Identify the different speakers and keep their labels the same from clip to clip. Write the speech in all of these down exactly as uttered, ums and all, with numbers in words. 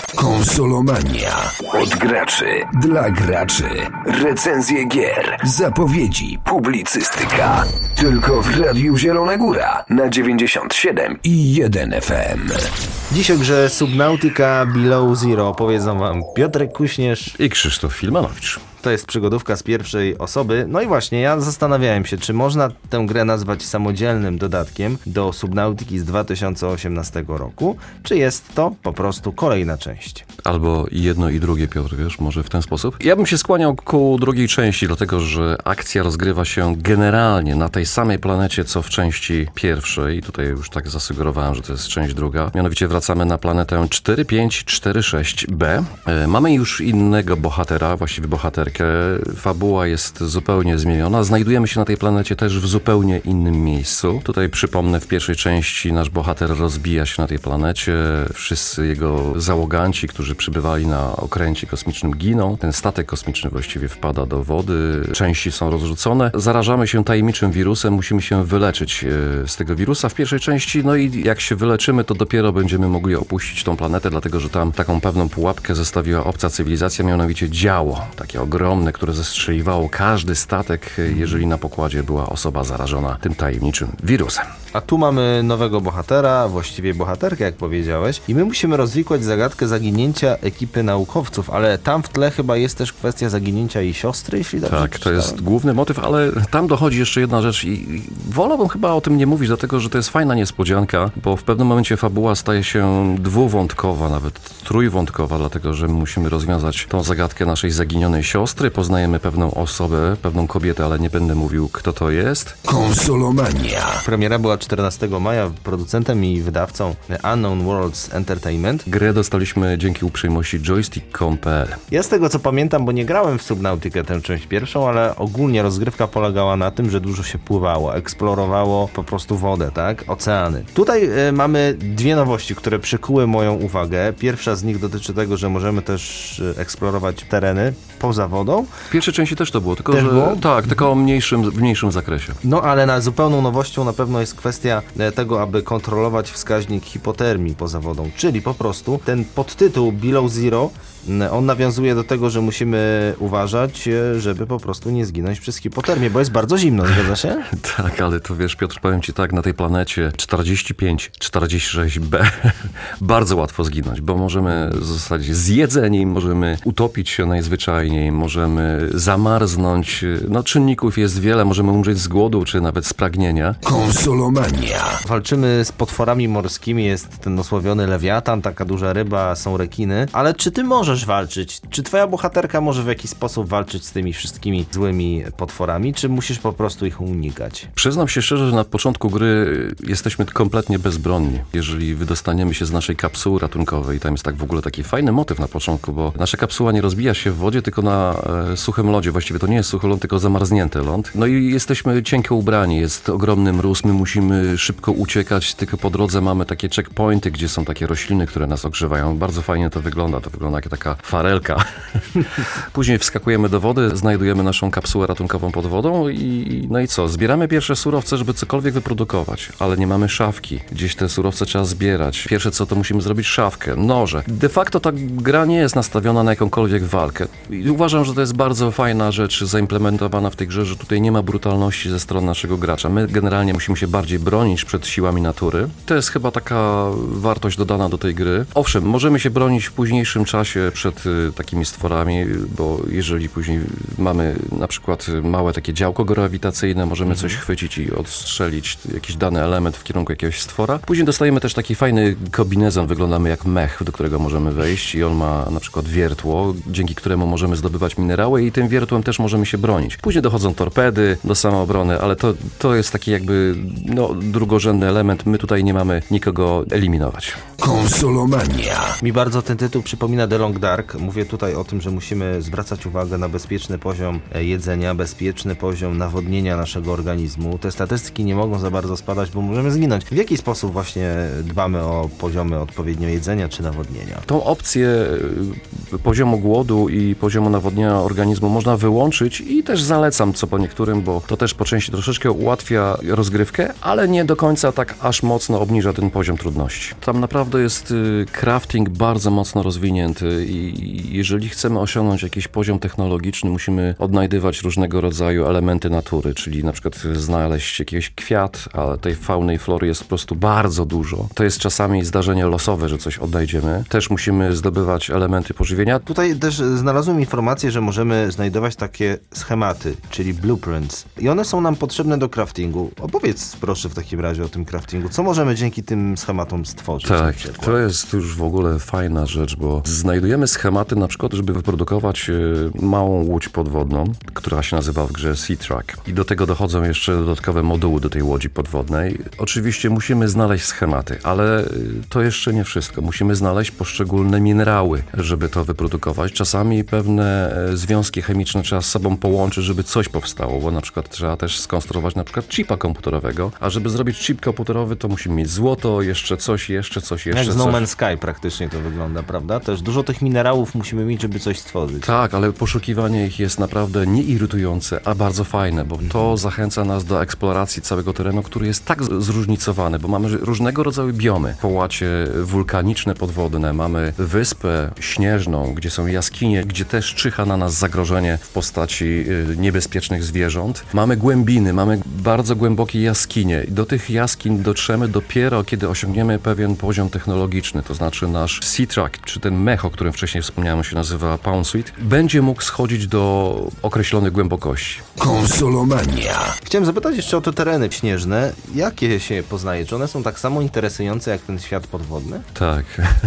Speaker 1: Konsolomania. Od graczy dla graczy. Recenzje gier, zapowiedzi, publicystyka. Tylko w Radiu Zielona Góra na dziewięćdziesiąt siedem i jeden F M.
Speaker 2: Dziś o grze Subnautica Below Zero opowiedzą wam Piotrek Kuśnierz
Speaker 3: i Krzysztof Filmanowicz.
Speaker 2: To jest przygodówka z pierwszej osoby. No i właśnie, ja zastanawiałem się, czy można tę grę nazwać samodzielnym dodatkiem do Subnautiki z dwa tysiące osiemnastego roku, czy jest to po prostu kolejna część.
Speaker 3: Albo jedno i drugie, Piotr, wiesz, może w ten sposób. Ja bym się skłaniał ku drugiej części, dlatego że akcja rozgrywa się generalnie na tej samej planecie, co w części pierwszej. I tutaj już tak zasugerowałem, że to jest część druga. Mianowicie wracamy na planetę cztery pięć cztery sześć B. E, mamy już innego bohatera, właściwie bohaterkę. Fabuła jest zupełnie zmieniona. Znajdujemy się na tej planecie też w zupełnie innym miejscu. Tutaj przypomnę, w pierwszej części nasz bohater rozbija się na tej planecie. Wszyscy jego załoganci, którzy przybywali na okręcie kosmicznym, giną. Ten statek kosmiczny właściwie wpada do wody. Części są rozrzucone. Zarażamy się tajemniczym wirusem. Musimy się wyleczyć z tego wirusa w pierwszej części. No i jak się wyleczymy, to dopiero będziemy mogli opuścić tą planetę, dlatego że tam taką pewną pułapkę zostawiła obca cywilizacja, mianowicie działo. Takie ogromne, które zestrzeliwało każdy statek, jeżeli na pokładzie była osoba zarażona tym tajemniczym wirusem.
Speaker 2: A tu mamy nowego bohatera, właściwie bohaterkę, jak powiedziałeś, i my musimy rozwikłać zagadkę zaginięcia ekipy naukowców, ale tam w tle chyba jest też kwestia zaginięcia jej siostry, jeśli dobrze
Speaker 3: Tak, to jest główny motyw, ale tam dochodzi jeszcze jedna rzecz i wolałbym chyba o tym nie mówić, dlatego że to jest fajna niespodzianka, bo w pewnym momencie fabuła staje się dwuwątkowa, nawet trójwątkowa, dlatego że musimy rozwiązać tą zagadkę naszej zaginionej siostry, poznajemy pewną osobę, pewną kobietę, ale nie będę mówił, kto to jest.
Speaker 1: Konsolomania.
Speaker 2: Premiera była czternastego maja, producentem i wydawcą Unknown Worlds Entertainment.
Speaker 3: Grę dostaliśmy dzięki uprzejmości joystick kropka com kropka p l.
Speaker 2: Ja z tego co pamiętam, bo nie grałem w Subnautikę tę część pierwszą, ale ogólnie rozgrywka polegała na tym, że dużo się pływało, eksplorowało po prostu wodę, tak? Oceany. Tutaj y, mamy dwie nowości, które przykuły moją uwagę. Pierwsza z nich dotyczy tego, że możemy też y, eksplorować tereny poza wodą.
Speaker 3: W pierwszej części też to było, tylko
Speaker 2: też
Speaker 3: że
Speaker 2: było?
Speaker 3: tak, tylko o mniejszym, w mniejszym zakresie.
Speaker 2: No ale na zupełną nowością na pewno jest kwestia tego, aby kontrolować wskaźnik hipotermii poza wodą, czyli po prostu ten podtytuł Below Zero, on nawiązuje do tego, że musimy uważać, żeby po prostu nie zginąć przez hipotermię, bo jest bardzo zimno, zgadza się?
Speaker 3: Tak, ale to wiesz, Piotr, powiem ci tak, na tej planecie czterdzieści pięć czterdzieści sześć B bardzo łatwo zginąć, bo możemy zostać zjedzeni, możemy utopić się najzwyczajniej, możemy zamarznąć, no czynników jest wiele, możemy umrzeć z głodu, czy nawet z pragnienia.
Speaker 1: Konsolomania.
Speaker 2: Walczymy z potworami morskimi, jest ten osławiony lewiatan, taka duża ryba, są rekiny, ale czy ty możesz walczyć? Czy twoja bohaterka może w jakiś sposób walczyć z tymi wszystkimi złymi potworami, czy musisz po prostu ich unikać?
Speaker 3: Przyznam się szczerze, że na początku gry jesteśmy kompletnie bezbronni. Jeżeli wydostaniemy się z naszej kapsuły ratunkowej, tam jest tak w ogóle taki fajny motyw na początku, bo nasza kapsuła nie rozbija się w wodzie, tylko na e, suchym lodzie. Właściwie to nie jest suchy ląd, tylko zamarznięty ląd. No i jesteśmy cienko ubrani, jest ogromny mróz, my musimy szybko uciekać, tylko po drodze mamy takie checkpointy, gdzie są takie rośliny, które nas ogrzewają. Bardzo fajnie to wygląda, to wygląda jak taka farelka. Później wskakujemy do wody, znajdujemy naszą kapsułę ratunkową pod wodą i no i co? Zbieramy pierwsze surowce, żeby cokolwiek wyprodukować, ale nie mamy szafki. Gdzieś te surowce trzeba zbierać. Pierwsze co, to musimy zrobić szafkę, noże. De facto ta gra nie jest nastawiona na jakąkolwiek walkę. I uważam, że to jest bardzo fajna rzecz zaimplementowana w tej grze, że tutaj nie ma brutalności ze strony naszego gracza. My generalnie musimy się bardziej bronić przed siłami natury. To jest chyba taka wartość dodana do tej gry. Owszem, możemy się bronić w późniejszym czasie przed y, takimi stworami, bo jeżeli później mamy na przykład małe takie działko grawitacyjne, możemy coś chwycić i odstrzelić jakiś dany element w kierunku jakiegoś stwora. Później dostajemy też taki fajny kombinezon, wyglądamy jak mech, do którego możemy wejść i on ma na przykład wiertło, dzięki któremu możemy zdobywać minerały i tym wiertłem też możemy się bronić. Później dochodzą torpedy do samoobrony, ale to, to jest taki jakby no, drugorzędny element. My tutaj nie mamy nikogo eliminować.
Speaker 1: Konsolomania.
Speaker 2: Mi bardzo ten tytuł przypomina The Long Dark. Mówię tutaj o tym, że musimy zwracać uwagę na bezpieczny poziom jedzenia, bezpieczny poziom nawodnienia naszego organizmu. Te statystyki nie mogą za bardzo spadać, bo możemy zginąć. W jaki sposób właśnie dbamy o poziomy odpowiednio jedzenia czy nawodnienia?
Speaker 3: Tą opcję poziomu głodu i poziomu nawodnienia organizmu można wyłączyć i też zalecam co po niektórym, bo to też po części troszeczkę ułatwia rozgrywkę, ale nie do końca tak aż mocno obniża ten poziom trudności. Tam naprawdę jest crafting bardzo mocno rozwinięty i jeżeli chcemy osiągnąć jakiś poziom technologiczny, musimy odnajdywać różnego rodzaju elementy natury, czyli na przykład znaleźć jakiś kwiat, a tej fauny i flory jest po prostu bardzo dużo. To jest czasami zdarzenie losowe, że coś odnajdziemy. Też musimy zdobywać elementy pożywienia.
Speaker 2: Tutaj też znalazłem informację, że możemy znajdować takie schematy, czyli blueprints. I one są nam potrzebne do craftingu. Opowiedz proszę w takim razie o tym craftingu. Co możemy dzięki tym schematom stworzyć?
Speaker 3: Tak, to jest już w ogóle fajna rzecz, bo znajdujemy schematy na przykład, żeby wyprodukować małą łódź podwodną, która się nazywa w grze Sea Track. I do tego dochodzą jeszcze dodatkowe moduły do tej łodzi podwodnej. Oczywiście musimy znaleźć schematy, ale to jeszcze nie wszystko. Musimy znaleźć poszczególne minerały, żeby to wyprodukować. Czasami pewne związki chemiczne trzeba z sobą połączyć, żeby coś powstało, bo na przykład trzeba też skonstruować na przykład chipa komputerowego, a żeby zrobić chip komputerowy, to musimy mieć złoto, jeszcze coś, jeszcze coś, jeszcze
Speaker 2: Jak
Speaker 3: coś.
Speaker 2: Jak z No Man's Sky praktycznie to wygląda, prawda? Też dużo tych minerałów musimy mieć, żeby coś stworzyć.
Speaker 3: Tak, ale poszukiwanie ich jest naprawdę nie irytujące, a bardzo fajne, bo to mhm. zachęca nas do eksploracji całego terenu, który jest tak zróżnicowany, bo mamy różnego rodzaju biomy. Połacie wulkaniczne, podwodne, mamy wyspę śnieżną, gdzie są jaskinie, gdzie też czyha na nas zagrożenie w postaci niebezpiecznych zwierząt. Mamy głębiny, mamy bardzo głębokie jaskinie i do tych jaskiń dotrzemy dopiero, kiedy osiągniemy pewien poziom technologiczny, to znaczy nasz Sea Track, czy ten mech, o którym wcześniej wspomniałem, się nazywa Poundsuit, będzie mógł schodzić do określonych głębokości.
Speaker 1: Konsolomania.
Speaker 2: Chciałem zapytać jeszcze o te tereny śnieżne. Jakie się poznaje? Czy one są tak samo interesujące jak ten świat podwodny?
Speaker 3: Tak.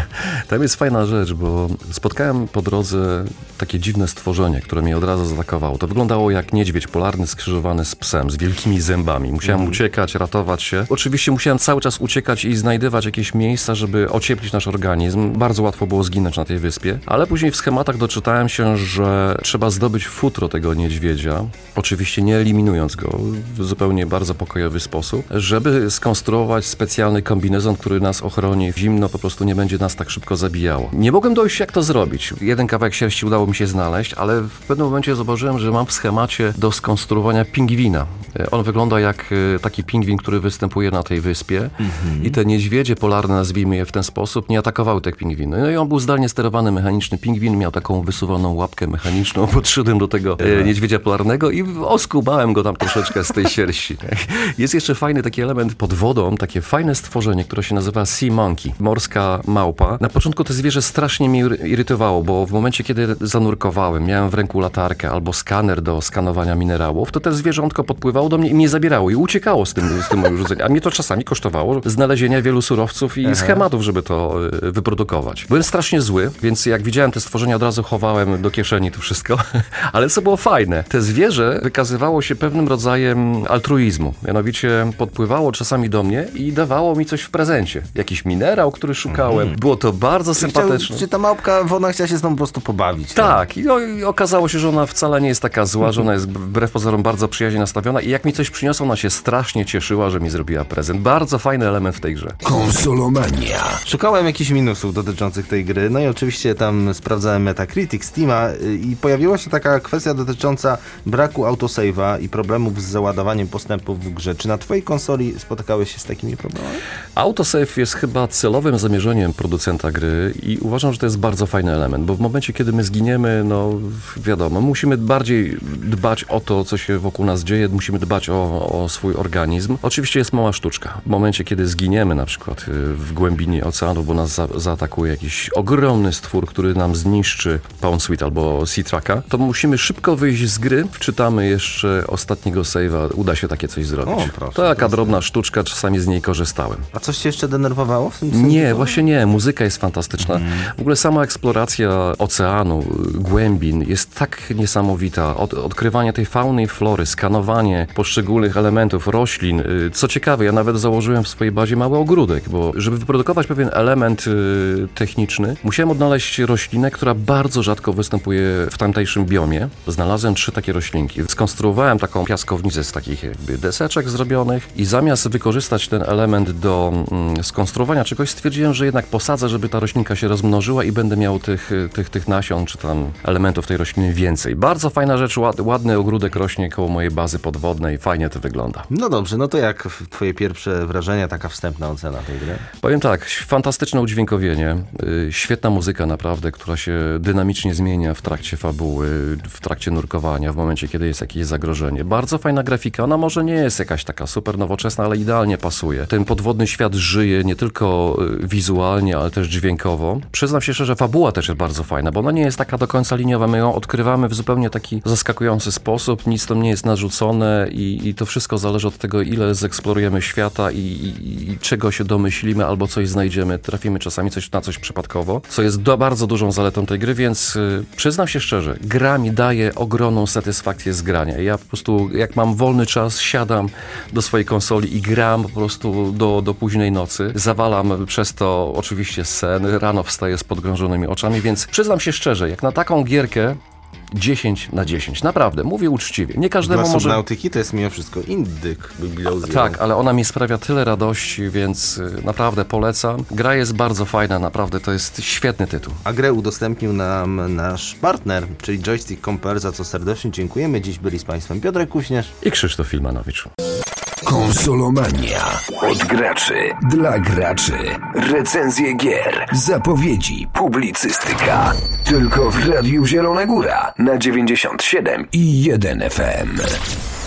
Speaker 3: Tam jest fajna rzecz, bo spotkałem po drodze takie dziwne stworzenie, które mnie od razu zaatakowało. To wyglądało jak niedźwiedź polarny skrzyżowany z psem, z wielkimi zębami. Musiałem mm. uciekać, ratować się. Oczywiście musiałem cały czas uciekać i znajdywać jakieś miejsca, żeby ocieplić nasz organizm. Bardzo łatwo było zginąć na tej wyspie, ale później w schematach doczytałem się, że trzeba zdobyć futro tego niedźwiedzia, oczywiście nie eliminując go, w zupełnie bardzo pokojowy sposób, żeby skonstruować specjalny kombinezon, który nas ochroni. Zimno po prostu nie będzie nas tak szybko zabijało. Nie mogłem dojść, jak to zrobić. Jeden kawałek sierści udało mi się znaleźć, ale w pewnym momencie zobaczyłem, że mam w schemacie do skonstruowania pingwina. On wygląda jak taki pingwin, który występuje na tej wyspie mm-hmm. i te niedźwiedzie polarne, nazwijmy je w ten sposób, nie atakowały tych pingwiny. No i on był zdalnie sterowany mechaniczny pingwin, miał taką wysuwaną łapkę mechaniczną, podszedłem do tego e, niedźwiedzia polarnego i oskubałem go tam troszeczkę z tej sierści. Jest jeszcze fajny taki element pod wodą, takie fajne stworzenie, które się nazywa Sea Monkey, morska małpa. Na początku to zwierzę strasznie mnie irytowało, bo w momencie, kiedy zanurkowałem, miałem w ręku latarkę albo skaner do skanowania minerałów, to to zwierzątko podpływało do mnie i mnie zabierało i uciekało z tym, z tym urządzeniem. A mnie to czasami kosztowało znalezienia wielu surowców i Aha. schematów, żeby to y, wyprodukować. Byłem strasznie zły, więc jak widziałem te stworzenia, od razu chowałem do kieszeni to wszystko. Ale co było fajne, te zwierzę wykazywało się pewnym rodzajem altruizmu. Mianowicie podpływało czasami do mnie i dawało mi coś w prezencie. Jakiś minerał, który szukałem. Mhm. Było to bardzo
Speaker 2: czy
Speaker 3: sympatyczne.
Speaker 2: Chciał, czy ta małpka wodna chciała się z tą po prostu pobawić?
Speaker 3: Tak. I, no, i okazało się, że ona wcale nie jest taka zła, że ona jest wbrew pozorom bardzo przyjaźnie nastawiona i jak mi coś przyniosła, ona się strasznie cieszyła, że mi zrobiła prezent. Bardzo fajny element w tej grze.
Speaker 1: Konsolomania.
Speaker 2: Szukałem jakichś minusów dotyczących tej gry, no i oczywiście tam sprawdzałem Metacritic, Steama i pojawiła się taka kwestia dotycząca braku autosave'a i problemów z załadowaniem postępów w grze. Czy na twojej konsoli spotykałeś się z takimi problemami?
Speaker 3: Autosave jest chyba celowym zamierzeniem producenta gry i uważam, że to jest bardzo fajny element, bo w momencie, kiedy my zginiemy, no wiadomo, musimy bardziej dbać o to, co się wokół nas dzieje, musimy dbać o, o swój organizm. Oczywiście jest mała sztuczka. W momencie, kiedy zginiemy na przykład w głębinie oceanu, bo nas za, zaatakuje jakiś ogromny stwór, który nam zniszczy Poundsuit albo Sea Tracka, to musimy szybko wyjść z gry, wczytamy jeszcze ostatniego save'a, uda się takie coś zrobić.
Speaker 2: O, proszę,
Speaker 3: to taka
Speaker 2: proszę.
Speaker 3: drobna sztuczka, czasami z niej korzystałem.
Speaker 2: A coś cię jeszcze denerwowało w tym
Speaker 3: Nie,
Speaker 2: sensie?
Speaker 3: właśnie nie. Muzyka jest fantastyczna. Mm. W ogóle sama eksploracja oceanu, głębin jest tak niesamowita. Od, odkrywanie tej fauny i flory, skanowanie poszczególnych elementów, roślin. Co ciekawe, ja nawet założyłem w swojej bazie mały ogródek, bo żeby wyprodukować pewien element y, techniczny, musiałem odnaleźć roślinę, która bardzo rzadko występuje w tamtejszym biomie. Znalazłem trzy takie roślinki. Skonstruowałem taką piaskownicę z takich jakby deseczek zrobionych i zamiast wykorzystać ten element do mm, skonstruowania czegoś, stwierdziłem, że jednak posadzę, żeby ta roślinka się rozmnożyła i będę miał te tych, tych, tych nasion, czy tam elementów tej rośliny więcej. Bardzo fajna rzecz, ład, ładny ogródek rośnie koło mojej bazy podwodnej, fajnie to wygląda.
Speaker 2: No dobrze, no to jak twoje pierwsze wrażenia, taka wstępna ocena tej gry?
Speaker 3: Powiem tak, fantastyczne udźwiękowienie, yy, świetna muzyka naprawdę, która się dynamicznie zmienia w trakcie fabuły, w trakcie nurkowania, w momencie, kiedy jest jakieś zagrożenie. Bardzo fajna grafika, ona może nie jest jakaś taka super nowoczesna, ale idealnie pasuje. Ten podwodny świat żyje nie tylko yy, wizualnie, ale też dźwiękowo. Przyznam się szczerze, fabuła też jest bardzo fajna, bo ona nie jest taka do końca liniowa, my ją odkrywamy w zupełnie taki zaskakujący sposób, nic tam nie jest narzucone i, i to wszystko zależy od tego, ile zeksplorujemy świata i, i, i czego się domyślimy albo coś znajdziemy. Trafimy czasami coś, na coś przypadkowo, co jest do, bardzo dużą zaletą tej gry, więc y, przyznam się szczerze, gra mi daje ogromną satysfakcję z grania. Ja po prostu, jak mam wolny czas, siadam do swojej konsoli i gram po prostu do, do późnej nocy. Zawalam przez to oczywiście sen, rano wstaję z podgrążonymi oczami, więc przyznam się szczerze, jak na taką gierkę dziesięć na dziesięć. Naprawdę, mówię uczciwie. Nie każdemu
Speaker 2: Dla
Speaker 3: może...
Speaker 2: Subnautyki to jest mimo wszystko indyk bibliozją.
Speaker 3: Tak, ale ona mi sprawia tyle radości, więc naprawdę polecam. Gra jest bardzo fajna, naprawdę to jest świetny tytuł.
Speaker 2: A grę udostępnił nam nasz partner, czyli Joystick kropka com, za co serdecznie dziękujemy. Dziś byli z Państwem Piotrek Kuśnierz
Speaker 3: i Krzysztof Filmanowicz.
Speaker 1: Konsolomania. Od graczy. Dla graczy. Recenzje gier. Zapowiedzi. Publicystyka. Tylko w Radiu Zielona Góra na dziewięćdziesiąt siedem i jeden F M.